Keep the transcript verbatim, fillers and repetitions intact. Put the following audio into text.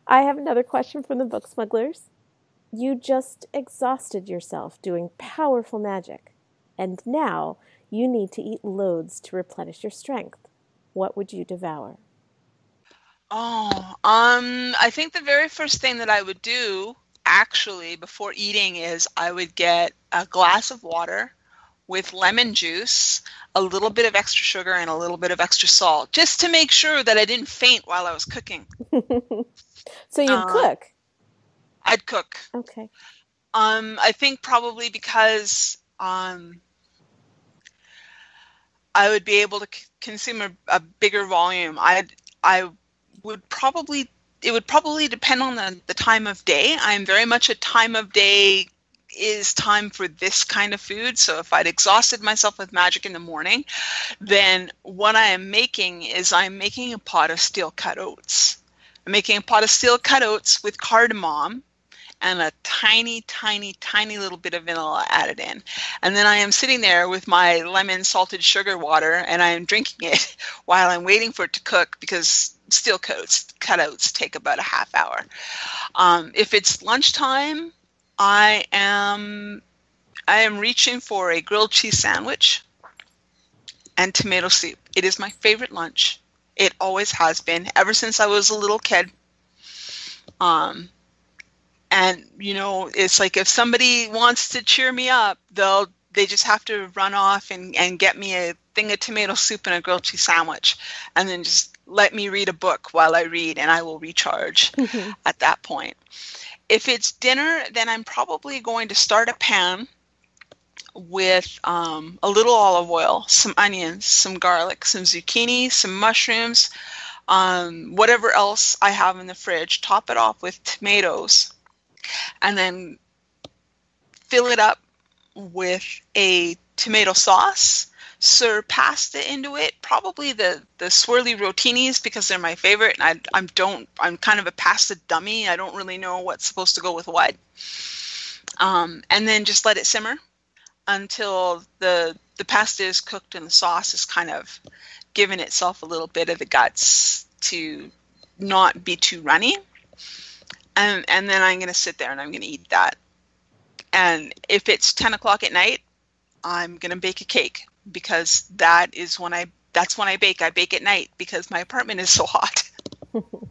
I have another question from the book smugglers. You just exhausted yourself doing powerful magic, and now you need to eat loads to replenish your strength. What would you devour? Oh, um, I think the very first thing that I would do, actually, before eating is I would get a glass of water with lemon juice, a little bit of extra sugar, and a little bit of extra salt, just to make sure that I didn't faint while I was cooking. So you'd Uh, cook? I'd cook. Okay. Um, I think probably because um, I would be able to c- consume a, a bigger volume. I I would probably it would probably depend on the, the time of day. I'm very much a time of day is time for this kind of food. So if I'd exhausted myself with magic in the morning, then what I am making is I'm making a pot of steel cut oats. I'm making a pot of steel cut oats with cardamom and a tiny, tiny, tiny little bit of vanilla added in. And then I am sitting there with my lemon salted sugar water and I am drinking it while I'm waiting for it to cook because steel cut oats take about a half hour. Um, if it's lunchtime, I am I am reaching for a grilled cheese sandwich and tomato soup. It is my favorite lunch. It always has been ever since I was a little kid. Um, and you know, it's like if somebody wants to cheer me up, they'll they just have to run off and, and get me a thing of tomato soup and a grilled cheese sandwich, and then just let me read a book while I read, and I will recharge at that point. If it's dinner, then I'm probably going to start a pan with um, a little olive oil, some onions, some garlic, some zucchini, some mushrooms, um, whatever else I have in the fridge. Top it off with tomatoes, and then fill it up with a tomato sauce. Serve pasta into it, probably the, the swirly rotinis because they're my favorite. And I I'm don't I'm kind of a pasta dummy. I don't really know what's supposed to go with what. Um, and then just let it simmer until the the pasta is cooked and the sauce is kind of given itself a little bit of the guts to not be too runny. And and then I'm gonna sit there and I'm gonna eat that. And if it's ten o'clock at night, I'm gonna bake a cake. Because that is when I that's when I bake. I bake at night because my apartment is so hot.